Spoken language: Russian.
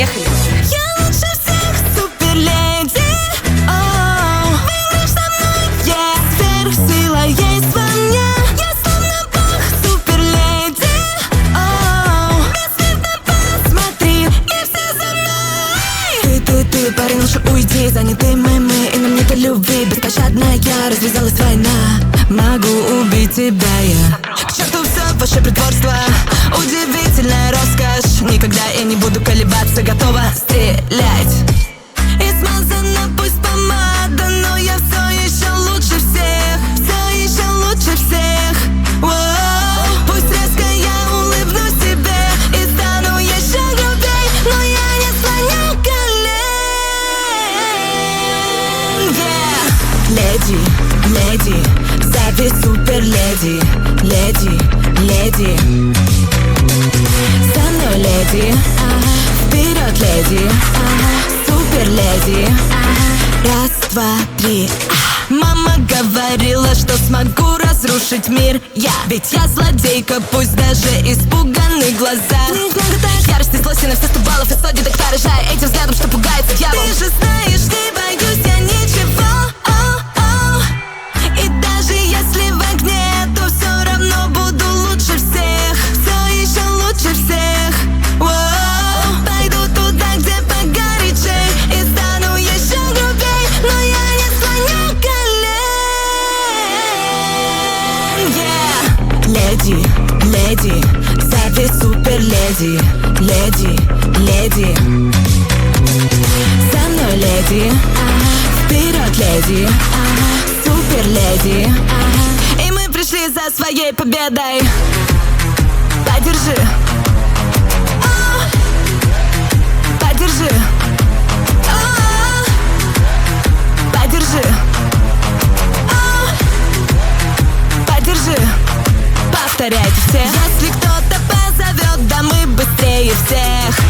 Я лучше всех, суперледи. Выиграешь со мной, сверхсила есть во мне. Я словно бог, суперледи. Бессмертно посмотри, и все за мной. Ты, парень, лучше уйди. Заняты мы, и нам нет любви. Беспощадная, развязалась война. Могу убить тебя я. К черту все ваше притворство, удивительная роскошь. Никогда я не буду колебаться, готова стрелять. И смазана пусть помада, но я все еще лучше всех. Все еще лучше всех. Воу. Пусть резко я улыбнусь тебе и стану еще грубей, но я не слоню колен. Леди, леди, зови суперледи. Леди, леди, со мной леди, вперед леди, суперледи. Раз, два, три. Мама говорила, что смогу разрушить мир я. Ведь я злодейка, пусть даже испуганы глаза. Ярость и злость на все 100 баллов, и 100 деток поражая этим взглядом, что пугается дьявол. Ты же знаешь, не боюсь я ничего. И даже если в огне, то все равно буду лучше всех. Все еще лучше всех. Воу. Пойду туда, где погорячей, и стану еще грубей, но я не слоню колен. Леди, леди, зови суперледи. Леди, леди, со мной леди, вперед леди, суперледи. И мы пришли за своей победой. Подержи, подержи, подержи, подержи. Повторяйте все. Если кто-то позовет, да мы быстрее всех.